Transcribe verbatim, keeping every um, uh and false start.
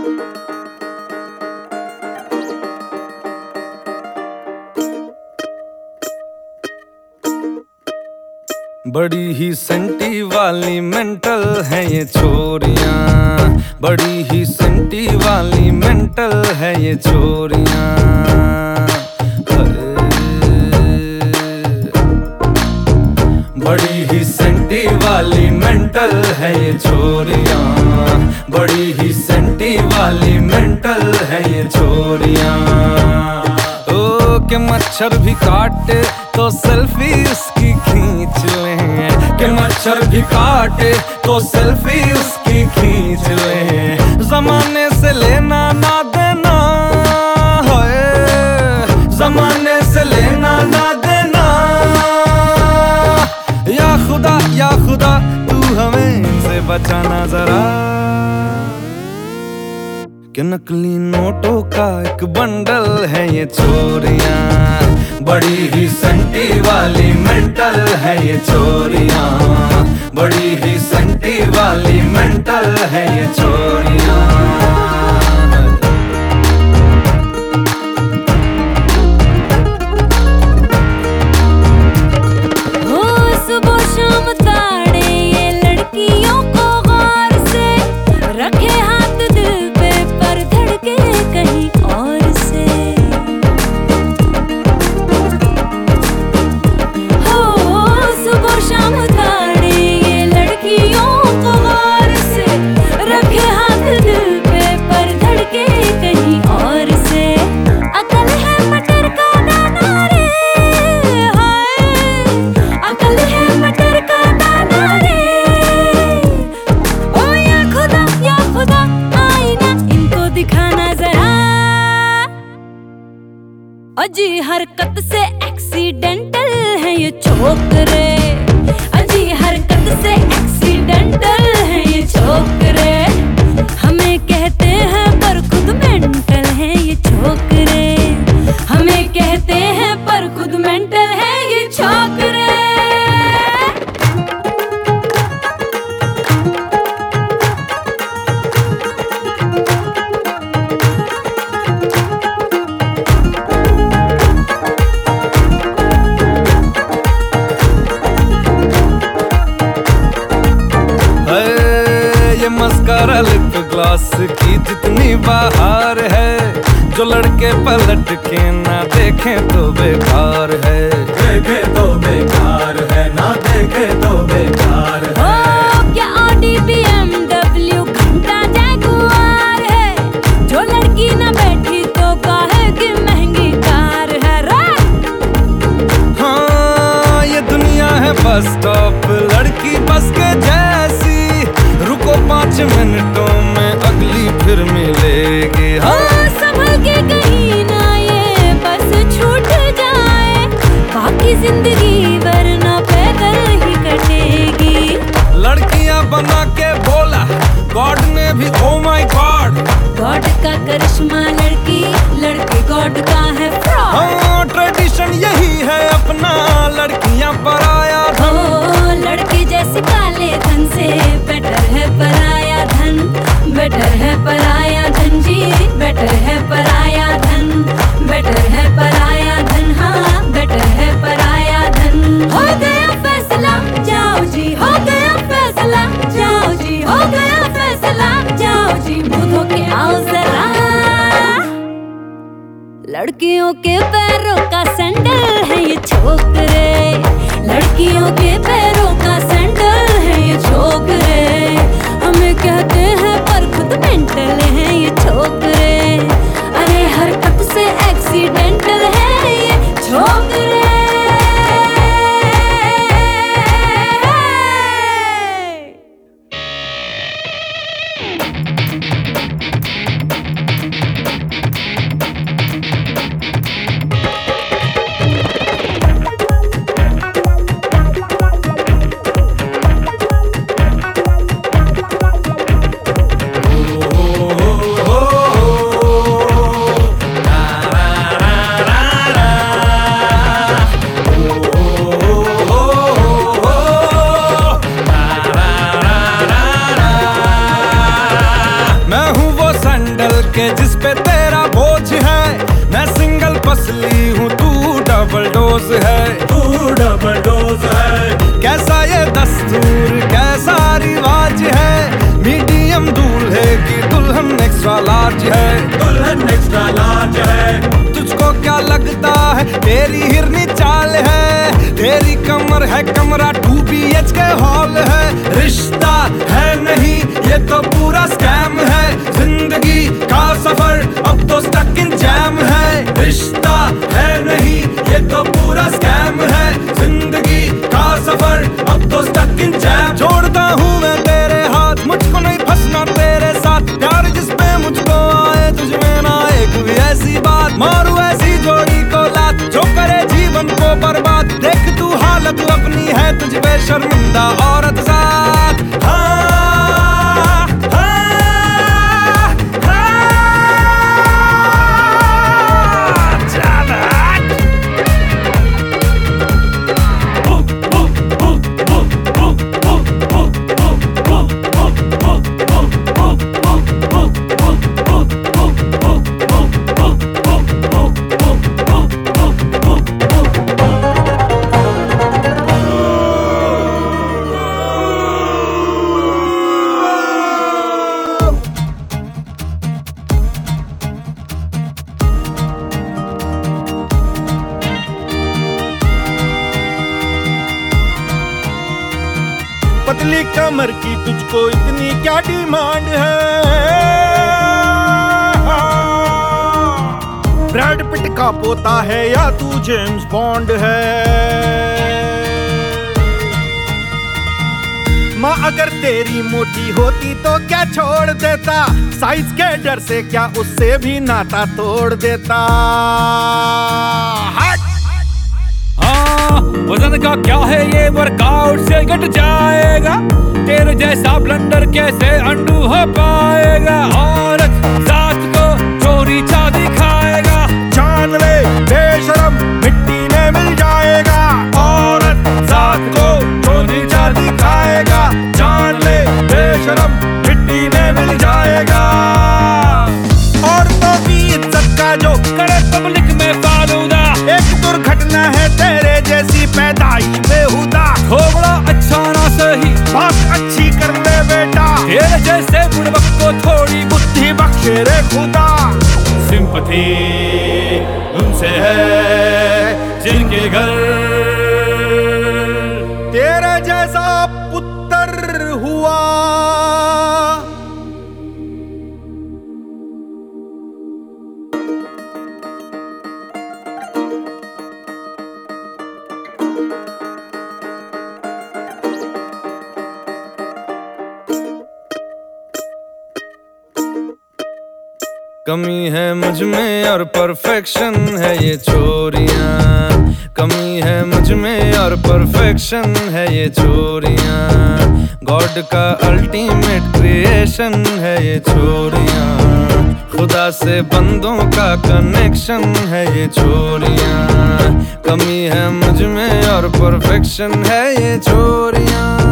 बड़ी ही सेंटी वाली मेंटल है ये छोरियां, बड़ी ही सेंटी वाली मेंटल है ये छोरियां। बड़ी ही सेंटी वाली मेंटल है ये छोरियां, बड़ी ही सेंटी वाली मेंटल है ये छोरियां। ओ के मच्छर भी काटे तो सेल्फी उसकी खींच लें, के मच्छर भी काटे तो सेल्फी उसकी खींच लें। जमाने से लेना ना देना है, जमाने से लेना ना देना। या खुदा या खुदा तू हमें इनसे बचाना जरा, कि नकली नोटों का एक बंडल है ये चोरियां। बड़ी ही सेंटी वाली मेंटल है ये चोरियां, बड़ी ही सेंटी वाली मेंटल है ये चोरियां। अजी हरकत से एक्सीडेंटल है ये छोकरे, अजी हरकत से एक्सीडेंटल है ये छोकरे। हमें कहते हैं पर खुद मेंटल है ये छोकरे, हमें कहते हैं पर खुद मेंटल है ये छोकरे। मस्कारा लिप ग्लास की जितनी बाहर है, जो लड़के पलट के ना देखें तो बेकार है, देखे तो बेकार है, ना देखे तो बेकार है। ओ क्या ऑडी बीएमडब्ल्यू घंटा जैगुआर है, जो लड़की ना बैठी तो काहे की महंगी कार है रे। हाँ ये दुनिया है बस स्टॉप, लड़की बस के जैसी, रुको पाँच मिनटों में अगली फिर मिलेगी। हाँ संभल के कहीं ना ये बस छूट जाए, बाकी जिंदगी वरना पैदल ही कटेगी। लड़कियां बना के बोला गॉड ने भी, ओ माय गॉड। गॉड का करिश्मा लड़की, लड़के गॉड का है फ्रॉड। हाँ ट्रेडिशन यही है अपना, लड़कियां पराया धन। ओ लड़के जैसे काले धन से बेटर है पराया धन, बेटर है पराया धन जी, बेटर है पराया धन, बेटर है पराया धन, हाँ बेटर है पराया धन। हो गया फैसला जाओ जी, हो गया फैसला जाओ जी, हो गया फैसला जाओ जी, मुँह धो के आओ जरा। लड़कियों के पैरों का सैंडल है ये छोकरे, लड़कियों के पैरों का सैंडल है ये छोकरे। हमें कहते हैं पर खुद मेंटल है ये छोकरे, अरे हरकत से एक्सीडेंटल है ये छोकरे। पे तेरा बोझ है, मैं सिंगल पसली हूँ तू डबल डोज है। तू डबल डोज है। कैसा ये दस्तूर कैसा रिवाज है, मीडियम दूल्हे की दुल्हन एक्स्ट्रा लार्ज है। दुल्हन एक्स्ट्रा लार्ज है। तुझको क्या लगता है तेरी हिरनी चाल है, तेरी कमर है कमरा two B H K hall है। रिश्ता है नहीं ये तो पूरा स्कैम है, जिंदगी का सफर अब तो स्टक इन जैम है। रिश्ता है नहीं ये तो पूरा स्कैम है, जिंदगी का सफर अब तो स्टक इन जैम। छोड़ता हूँ मैं तेरे हाथ, मुझको नहीं फंसना तेरे साथ, प्यार जिस पे मुझको आए तुझ में ना एक भी ऐसी बात। मारू ऐसी जोड़ी को लात जो करे जीवन को बर्बाद, देख तू हालत अपनी है तुझ पे शर्मिंदा औरत साथ। हाँ, हाँ, हाँ, चल हट। पतली कमर की तुझको इतनी क्या डिमांड है, ब्रैड पिट का पोता है या तू जेम्स बॉन्ड है। माँ अगर तेरी मोटी होती तो क्या छोड़ देता, साइज के डर से क्या उससे भी नाता तोड़ देता। हट। वजन का क्या है ये वर्कआउट से घट जाएगा, तेरे जैसा ब्लंडर कैसे अंडू हो पाएगा। औरत जात को चोरी चा दिखाएगा, जान ले बेशरम मिट्टी में मिल जाएगा। औरत जात को चोरी चा दिखाएगा, जान ले बेशरम मिट्टी में मिल जाएगा। औरतों की इज्जत का जो करे पब्लिक में फालूदा, एक दुर्घटना है तेरे जैसी पैदाइश बेहुदा। थोड़ा अच्छा ना सही बात अच्छी कर ले बेटा, तेरे जैसे बुड़बक को थोड़ी बुद्धि बख्शे रे खुदा। सिंपथी उनसे है जिनके घर तेरे जैसा पुत्र हुआ। कमी है मुझ में और परफेक्शन है ये चोरियां, कमी है मुझ में और परफेक्शन है ये चोरियां। गॉड का अल्टीमेट क्रिएशन है ये चोरियां, खुदा से बंदों का कनेक्शन है ये चोरियां। कमी है मुझ में और परफेक्शन है ये चोरियां।